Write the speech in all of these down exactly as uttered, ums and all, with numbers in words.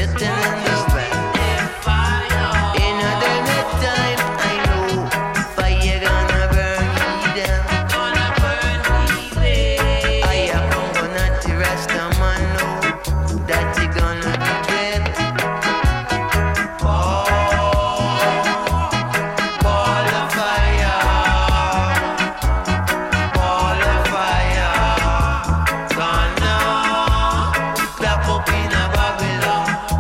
sitting in the back. In another time, I know fire gonna burn me down. I am gonna the rest of man know that you gonna be dread. Ball, ball of fire, ball of fire, gonna clap up in a Babylon.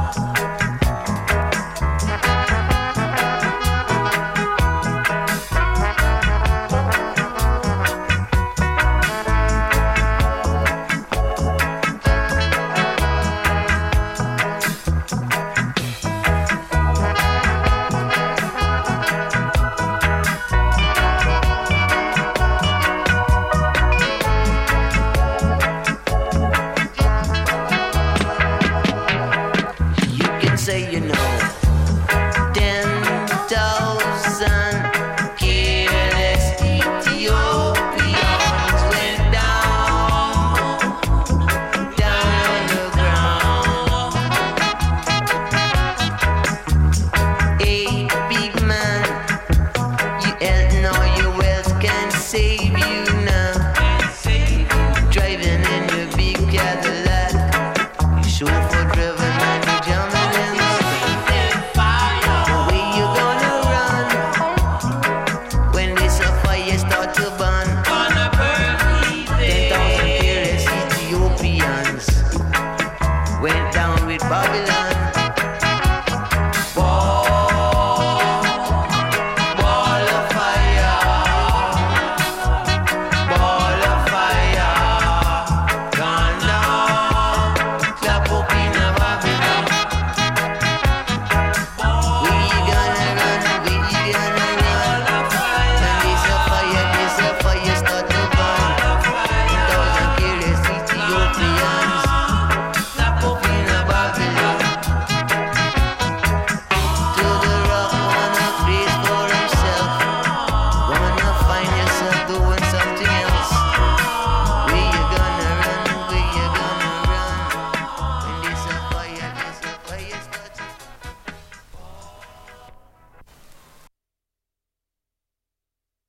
You can say you know ten thousand careless Ethiopians went down, down on the ground. Hey, big man, you health nor your wealth can save you now. Driving in your big Cadillac, you chauffeur driven and you jamming in the way you gonna run when this a fire start to burn. Ten thousand careless Ethiopians went down with Babylon.